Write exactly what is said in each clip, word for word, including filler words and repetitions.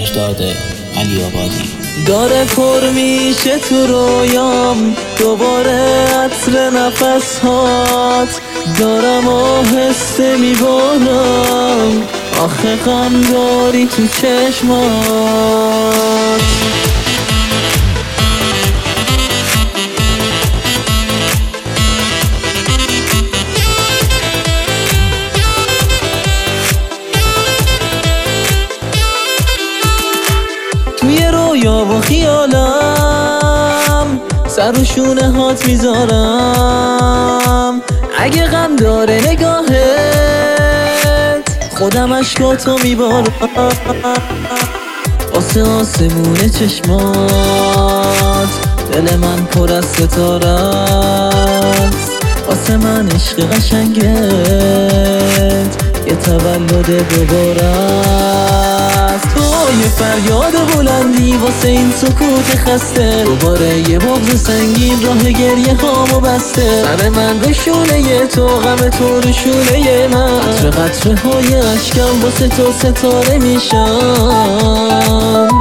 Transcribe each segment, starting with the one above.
مهداد علی آبادی. داره پر میشه تو رویام دوباره عطر نفس هات، دارم آهسته میبارم آخه غم داری تو چشمات. توی رویا و خیالم سر و شونه هات میذارم، اگه غم داره نگاهت خودم اشکاتو میبارم. واسه آسمون چشمات دل من پر از ستاره است، واسه من عشق قشنگت یه تولد دوباره است. تو یه فریاد بلندی واسه این سکوت خسته، دوباره یه بغض سنگین راه گریه هامو بسته. سر من به شونه تو، غم تو رو شونه من، قطره قطره های اشکم واسه تو ستاره میشم.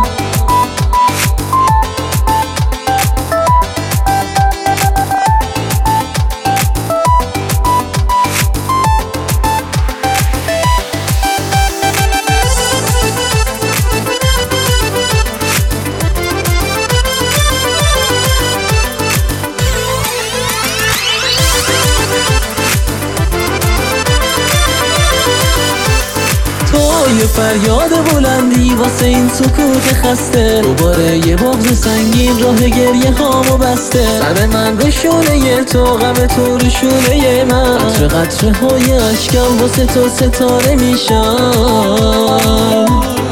یه فریاد بلندی واسه این سکوت خسته، دوباره یه بغض سنگین راه گریه هامو بسته. سر من به شونه تو، غم تو رو شونه من، قطره قطره های اشکم واسه تو ستاره میشم.